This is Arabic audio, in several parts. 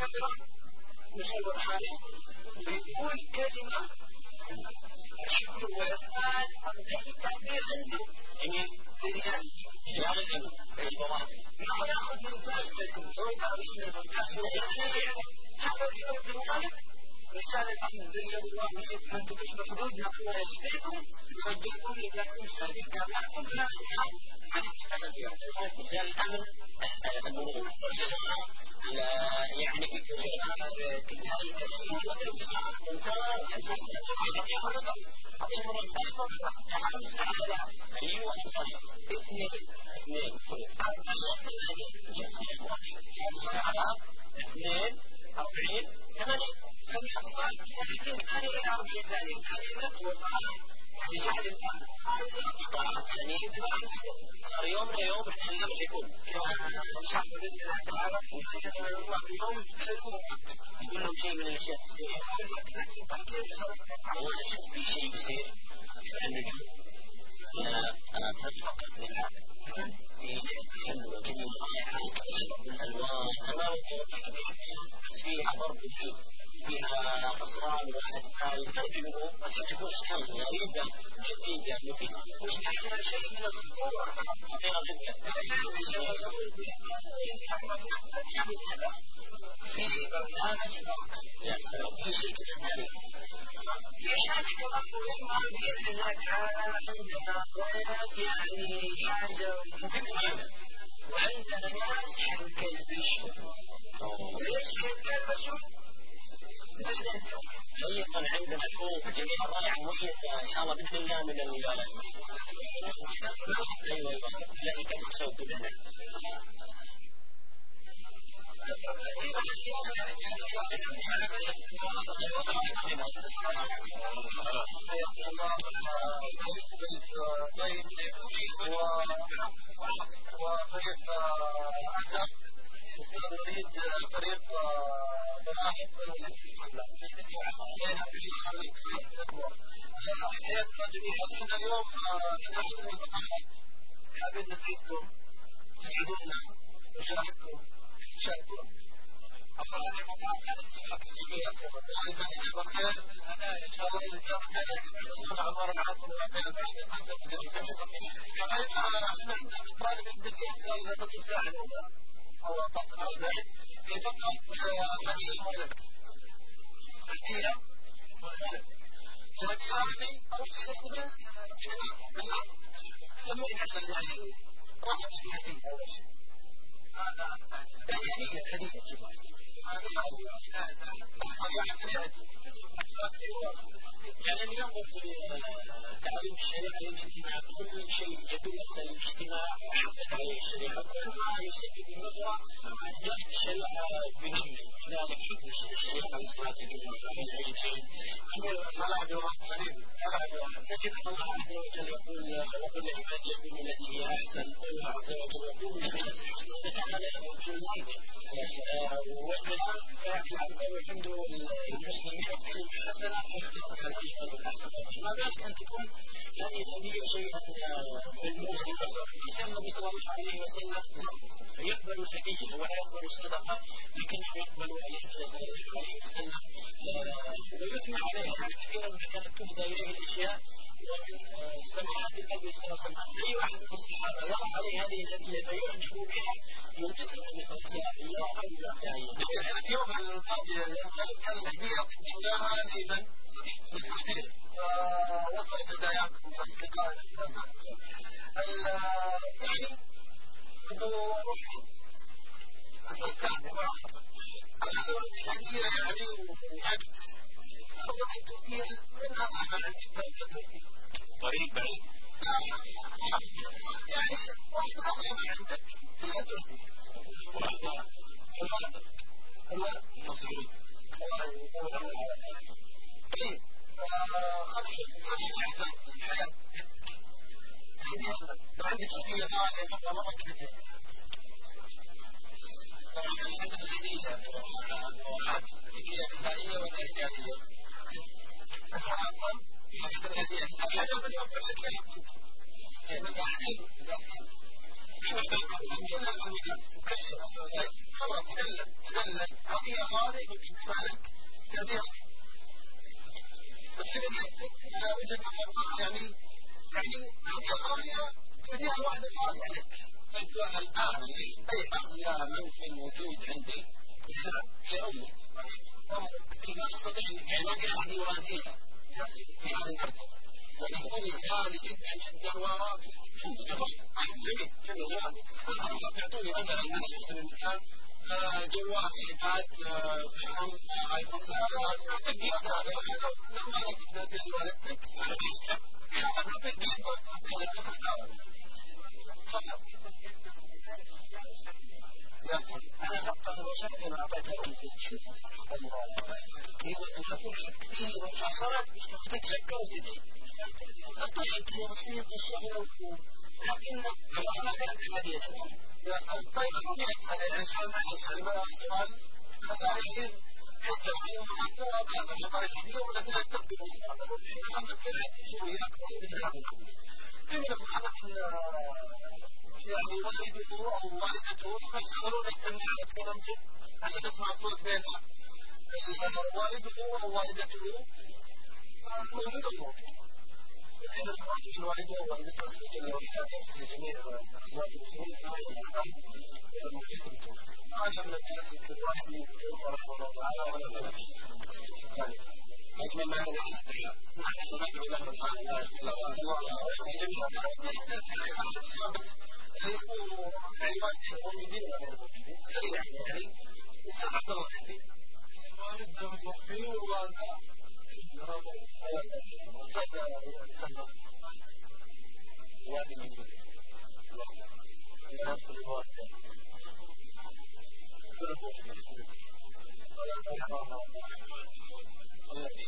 الحاضرة مصور حالي ويقول كلمة الشكر والإرفان أو أي تعبير عنده رجال الأمن البواسط ما يأخذ مونتاج منكم هو تعرفين المونتاج شوفوا كلمة المالك رجال الأمن باليومية من تطيب حدودنا كما يشبهكم يوجهكم لبلادكم السعودية تابعتم فلا نحن عن الاتفاق فيها رجال الأمن المرور يعني في كل شيء كذلك ممتاز أعطيهم الرقم 5000 أيوة 5000 2 40 8 فنحصل 30 ثانية إلى 40 ثانية كلمة وفاء رجال الأمن هذه قطاعات يعني صار يوم ليوم نتكلم فيكم شعب بإذن الله تعالى وحياتنا الله بيوم يقول لهم شيء من الأشياء السيئة والله شوف في شيء يصير في النجوم فقط للعاب في فن وجميل رائع بالألوان أمام الكوكب كبير بس فيها ضرب وجود فيها خسران واحد فايز ترجمه بس تشوفون اشكال غريبه جديده مفيده وش فيها شيء من الخطوره خطيره جدا في برنامج واقع يا سلام في شيء كذا ثاني في حاجه كمان مهمه باذن الله تعالى عندنا ضيف يعني حاجه فكره وعندنا ناس حنكلبشوا ليش حنكلبشوا؟ أيضا عندنا حقوق جميع رائعة مميزة إن شاء الله بإذن الله من أيوة الذي كسر سوق لنا وفريق أثر نريد فريق مواهب حياتنا جميعا احنا اليوم من أحد المقالات حابين نسعدكم تسعدونا ونشارككم تشاركون أفضل هذه المقالات هذا السباق الجميع السبب وإذا الإجابة خير والله الإجابة خير يسمعون عمار العاصم وعبير البعيد يسعدكم وزيركم كما يبقى احنا عندنا فترة نبدأ فيها خلال نصف ساعة الأولى أو فترة البعيد في فترة هدية ولد هدية ولد الهدية هذه أو شيء بالله سموه نحن يعني رسم الهدية أول شيء هدية شوف يعني اليوم في تعليم الشريعة يمكن كل شيء يدل على الاجتماع وحفظ عليه الشريعة كل ما يسبب النظرة جاءت الشريعة بنمي لذلك حفظ الشريعة لصلاة الجمعة في العيدين كل الملاعب والقريب نجد أن الله عز وجل يقول وقل لعبادي يقول التي هي أحسن والله عز وجل يقول للناس حسنا فتعالى يقول المنظر والكلام فيعلم والحمد للمسلمين كلمة حسنة ويختلف الأجمل والأحسن ما بالك أن تكون هذه الهدية شيئا بالموسم كان النبي صلى الله عليه وسلم يقبل الهدية ولا يقبل الصدقة لكنه يقبل الهدية صلى الله عليه وسلم ويثنى عليها يعني كثيرا ما كانت تهدى إليه الأشياء ومن سماحات النبي صلى الله عليه وسلم أي واحد من الصحابة يرى عليه هذه الهدية فيعجب بها يلبسها النبي صلى الله عليه وسلم يعني في يوم الماضي كان الهدية قدمناها لمن؟ للصغير ووصلت هداياكم لأصدقائنا يعني أبو روحي السلسال أنا هدية يعني وعجب صارت التهدية منها ما عندي تهدية قريب بعيد يعني واحدة أغلى ما عندك فيها تهدية الله تصوير طيب خمسة أحسن في الحياة هدية لو عندك هدية غالية مرة كبيرة طبعا حسب الهدية ذكية نسائية ولا رجالية الصراحة حسب الهدية نسائية لا بل يوفر لك يا بس أحسن في مفتوح كل المدارس وكل شيء خلاص تدلل هدية غالية بقدمها لك تهديها لك بس إذا وجدت يعني هدية غالية تهديها الواحد الغالي عليك الآن أغلى من في الوجود عندي لأمي ما أستطيع يعني ما في أحد يوازيها في هذا المرتبة وتكون غالي جدا جدا جميل تعطوني مثلا مثال جوال ايباد فحم ايفون 7 تقدر هذا لما لازم تأتي والدتك هذا تقدر تختار فقط أنا فقط وشكت أنا أعطيتهم في شوف الله كثير وحصلت تتشكى وتدعي الطيب هي مصير الشغل لكن الله كانت الذين يا سلام طيب خلوني أسأل يعني سؤال لا يجب حتى عنه حتى بعد حضر الهدية والذين تبدو محمد سمعت وياك مثل هذا كيف نفهم يعني والده أو والدته يشغلون السماعة تكلمتم عشان نسمع الصوت بينها والده أو والدته موجود أو موجود كيف نفهم من والده أو والدته أسمع جل وعلا يمسي جميع أخوات المسلمين أنا من الناس يمكن والدي يمكن رحمه الله تعالى ولا أجمل ما هذا الحياة نحن ندعو له الآن لا يخلى الله جميعا بس اللي هو والدين موجودين ولا غير موجودين سريع يعني يصير عبد الله تحديد الوالد متوفي والوالدة سنة والد موجود الوالد كل الوالدة كل الموجودين الذي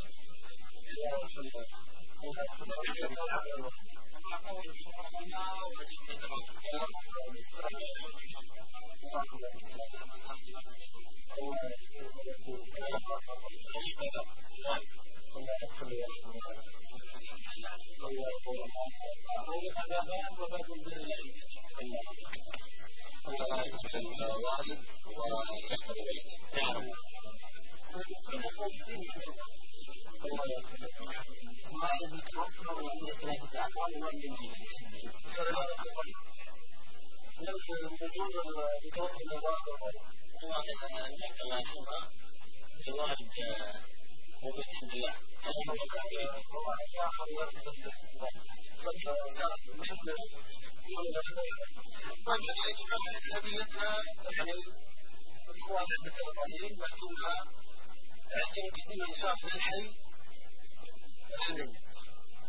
والد متوفى وعنده 3 أعوام ووالد وجود المتوفى من الوالد والوالد كما شفنا الوالد موجود الحمد لله هديتنا يعني الإخوان عند السلطانين مكتوبها عشان نقدمها إن شاء الله للحي الميت.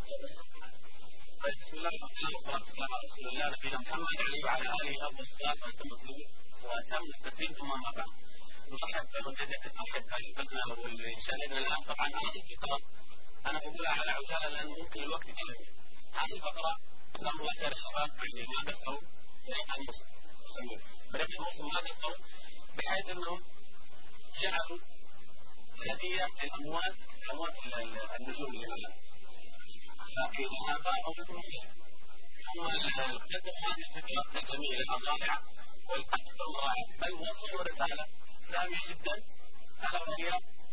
بسم الله والصلاة والسلام على رسول الله نبينا محمد عليه وعلى آله أفضل الصلاة وأتم التسليم ثم ما بعد. نرحب بمجدد الترحيب بأحبتنا والمشاهدين الآن. طبعا هذه الفقرة أنا بقولها على عجالة لأن ممكن الوقت يجي. هذه الفقرة جزاهم الله خير الشباب يعني ما قصروا فريق الموسم يسموه فريق الموسم ما قصروا بحيث أنهم جعلوا هدية للأموات النجوم اللي معنا. فإذا باعوا بالمفيد هم قدموا هذه الفكرة الجميلة الرائعة والأكثر رائعة بل وصلوا رسالة سامية جدا ألا وهي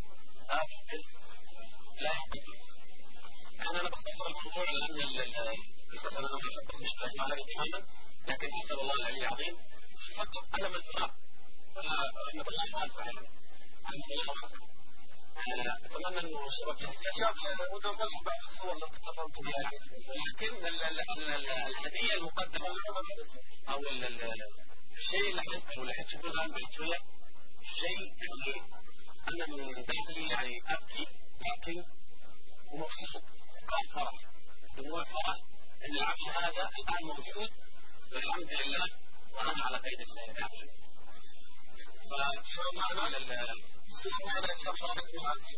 لا ينقذ. أنا بختصر الموضوع لأن قصص أنا ما أحب مشكلة هذه تماما لكن أسأل الله العلي العظيم فقط ألم الفراق رحمة الله واسعة يعني رحمة الله واسعة. أتمنى أنه الشباب وتنطلق بعض الصور التي تقررت بها لكن الهدية المقدمة أو الشيء اللي حيذكره اللي حتشوفوه الآن بعد شوية شيء يعني أنا من داخلي يعني أبكي لكن مبسوط قال فرح دموع فرح أن العمل هذا الآن موجود والحمد لله وأنا على قيد الحياة. فشو معنا على سمعنا شخصات المهاجر.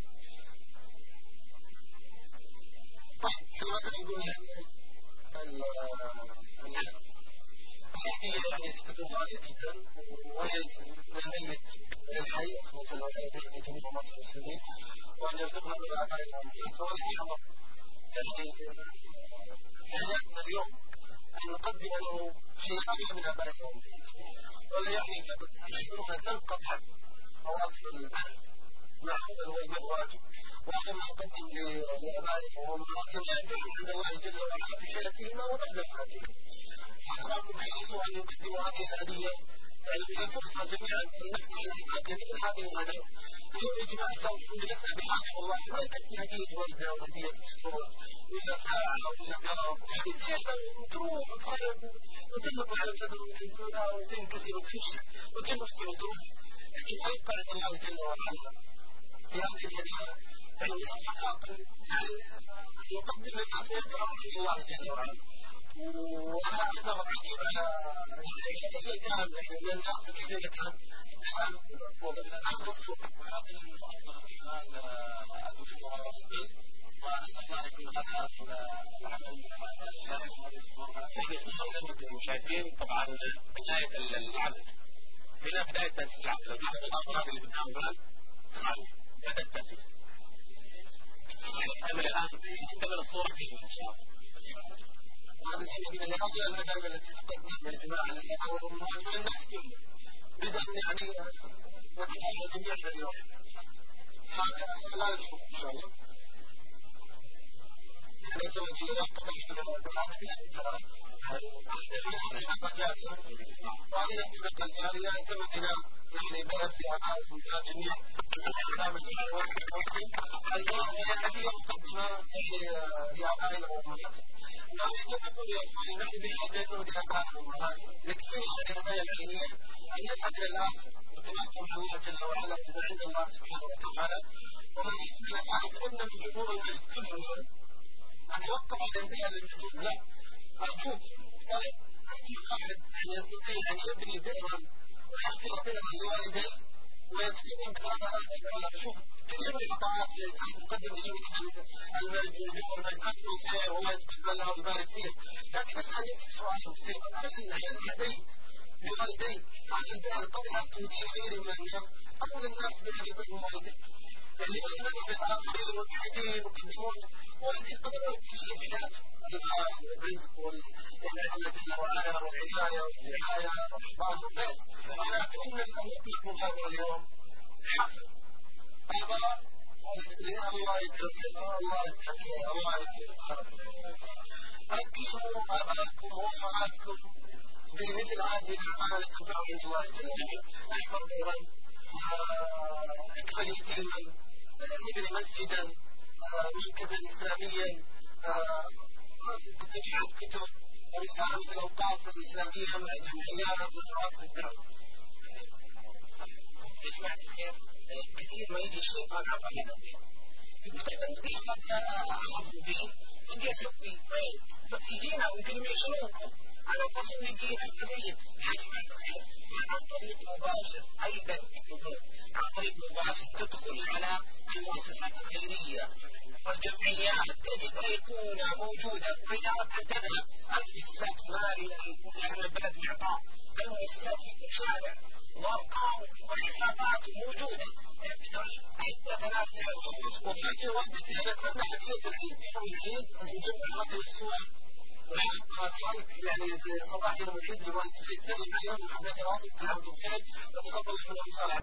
طيب مثلا نقول الهدية يعني ستكون غالية جدا وهي للميت للحي أسمى جل وعلا لجميع أموات المسلمين وأن يرزقنا من الآباء والأمهات ولكن يعني في حياتنا اليوم أن نقدم له شيء أغلى من آبائه وأمهاته، ولا يعني يشعرون أن تنقطع أواصر البر معهم، بل هو البر واجب. وهذا ما نقدم لآبائهم وأمهاتهم يدعون عند الله جل وعلا في حياتهما وبعد وفاتهما. فأخاكم حرصوا أن يقدموا هذه الهدية، يعني هي فرصة جميعا أن نفتح الأفاق لمثل هذه الهدايا. اليوم يا جماعة سوف لسنا بحاجة والله ما تكفي هدية وردة وهدية بسكوت ولا ساعة ولا قلم، هذه زيادة وتروح وتخرب وتنط على الجدر وتنكسر وتنشر وتنفكر وتروح. لكن ما يبقى عند الله جل وعلا في هذه الهدايا يعني الأفاق يعني يقدم للناس ما يبقى عند الله جل وعلا. وهذا أثر عجيب على أي كان من الناس كيف كان الآن أخذ السوق. وهذه المؤثرة كمان أدوية المغربين، ونسأل الله يكون هذا العمل هذه الصور زي ما أنتم شايفين. طبعا بداية العمل هنا بداية تأسيس العمل. لو تلاحظوا الأرض اللي قدام خالي بدأ التأسيس. نكتمل الآن نكتمل الصورة فيه إن شاء الله. هذا شيء من أفضل الهدايا التي تقدم يا جماعة للآباء والأمهات وللناس كله، بدءا يعني نتفاعل جميعا اليوم. هذا لا نشوف إن شاء الله. ليس وجهي قضيت بالعمل إلا من ثلاث. هذه صدقة جارية، وهذه الصدقة الجارية يتمنى يعني بأن لآبائهم جميعا برنامج الوصف المسلم. هي هدية مقدمة يعني لآبائنا وأمهاتنا. نريد أن نقول يا أخواني نحن بحاجة نهدي آبائنا وأمهاتنا. يكفينا هذه الهدايا العينية أن نذهب إلى الآخر نتواصل مع الله جل وعلا بما عند الله سبحانه وتعالى. ومن يتمنى أن أتمنى من جمهور المسجد كل يوم أن يوقف على الهدايا للنجوم. لا، أرجوك طلب أن كل واحد يستطيع أن يبني بئرا ويحفر بئرا لوالديه ويتقدم ب3,000 دولار. شوف كثير من الخطوات التي تقدم لشركة المجد والمجزات والخير والله يتقبلها ويبارك فيها. لكن أسأل نفسك سؤال بسيط، هل هديت لوالديك هذا البئر قبل أن تهديه غيره من الناس؟ أول الناس بهذا البئر هم والديك. يعني لماذا نذهب للآخرين والمحيطين يقدمون والدين قدموا كل شيء في حياتهم، المال والرزق والنعمة جل وعلا والعناية والرعاية والحفاظ والخير. أنا أتمنى أن نطلق مبادرة اليوم حفل آباء الله يكرمك الله يكرمك الله يكرمك. أكرموا آباءكم وأمهاتكم بمثل هذه الأعمال تنفع عند الله جل وعلا. احفر بئرا، اكفل يتيما، ابن مسجدا، مركزا إسلاميا، تبعات كتب، رسالة الأوقاف الإسلامية مع جمعيات ومراكز الدعوة. يا جماعة الخير كثير ما يجي الشيطان عبر هذا الدين بدي أخاف به بدي أسوي يجينا ويمكن يشروكم على فصل الدين الكثير. يا جماعة الخير عن طريق مباشر أيضا عن طريق مباشر تدخل على المؤسسات الخيرية والجمعيات تجد أيقونة موجودة. وإذا أردت تذهب المؤسسات يعني البلد معطاء المؤسسات في كل شارع وأرقام وحسابات موجودة حتى تنافع. وفاكر والدتي أنا أتمنى هدية العيد يوم العيد أن تجمع هذه الصور وحقها ذلك يعني في صباح يوم العيد لوالدتي تسلم عليهم وحبيت الأصل كل عام وأنتم بخير وتقبل منهم صالح.